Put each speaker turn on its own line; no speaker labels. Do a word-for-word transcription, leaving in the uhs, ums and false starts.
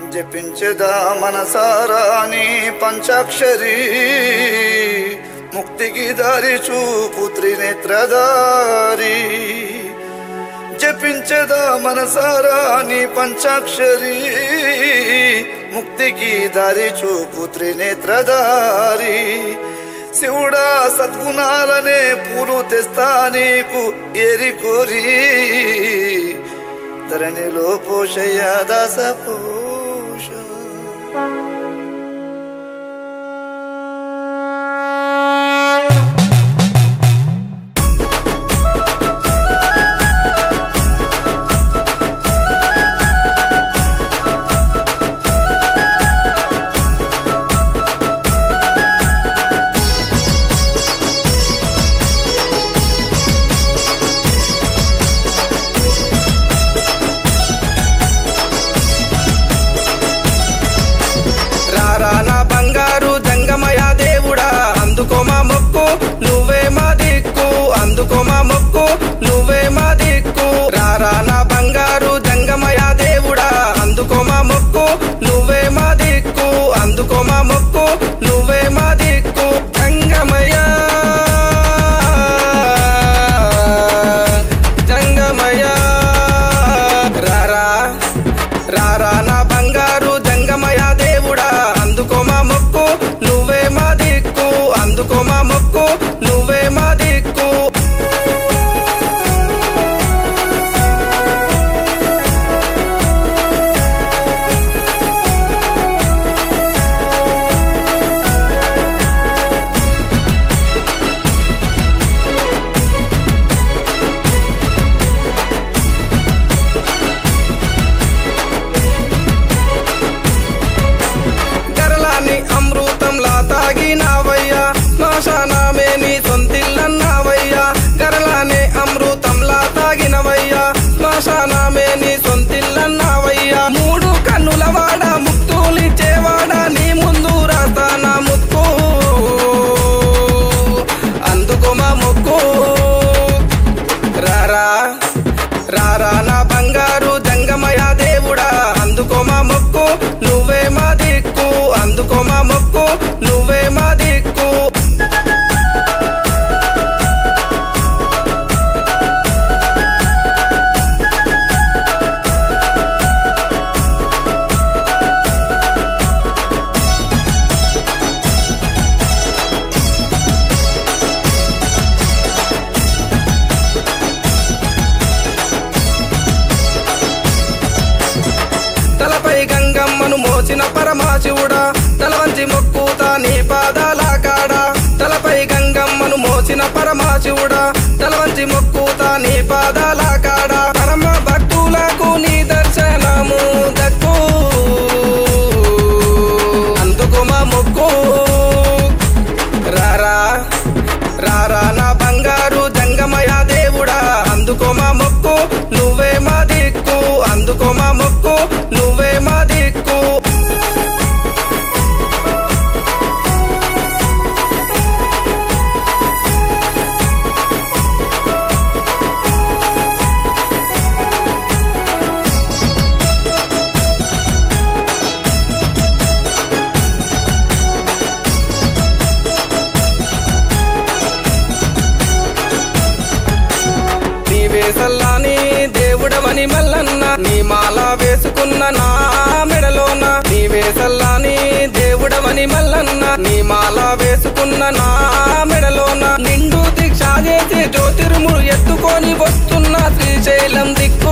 జపించదా మనసారా నీ పంచాక్షరి ముక్తికి దారి చూపు త్రినేత్రధారి జపించదా మనసారా నీ పంచాక్షరి ముక్తికి దారి చూపు త్రినేత్రధారి శివుడా సద్గుణాలనే పూలు తెస్తా నీకు ఏరి కోరి ధరణిలో పోషయ దాస పోష
అందుకో మా మొక్కు నువ్వే మా దిక్కు అందుకో మా మొక్కు నువ్వే మా దిక్కు రారా నా బంగారు జంగమయ దేవుడా అందుకో మా మొక్కు నువ్వే మా దిక్కు అందుకో మా మొక్కు నువ్వే మా దిక్కు జంగమయ జంగమయ రారా రారా నా బంగారు జంగమయ దేవుడా అందుకో మా మొక్కు నువ్వే మా దిక్కు అందుకో మా మొక్కు నువ్వే మా దిక్కు గరలాని అమృతంలా తాగినావయ్యా శ్మశానమే నీ సొంతిల్లన్నావయ్యా గరలానే అమృతంలా తాగినవయ్యా శ్మశానమే నీ సొంతిల్లన్నావయ్యా మూడు కన్నుల వాడ ముక్తులిచ్చేవాడ నీ ముందు రాస్తా నా ముక్కు అందుకో మా మొక్కు రారా రారా నా బంగారు జంగమయ దేవుడా అందుకో మా మొక్కు నువ్వే మా దిక్కు అందుకో మా మొక్కు నువ్వే మా దిక్కు తలపై గంగమ్మను మోసిన పరమాశివుడా తలవంచి మొక్కుతా నీ పాదాల కాడ తలపై గంగమ్మను మోసిన పరమాశివుడా తలవంచి మొక్కుతా నీ పాదాల కాడ పరమ భక్తులకు నీ దర్శనము దక్కు అందుకో మా మొక్కు రారా రారా నా బంగారు జంగమయ దేవుడా అందుకో మా మొక్కు నువ్వే మా దిక్కు అందుకో మా మొక్కు నువ్వే మా దిక్కు సల్లాని దేవుడవని మల్లన్న నీ మాల వేసుకున్న నా మెడలోన నీవే సల్లాని దేవుడవని మల్లన్న నీ మాల వేసుకున్న నా మెడలోన నిండు దీక్ష చేసి జ్యోతిర్ములు ఎత్తుకొని వస్తున్న శ్రీశైలం దిక్కు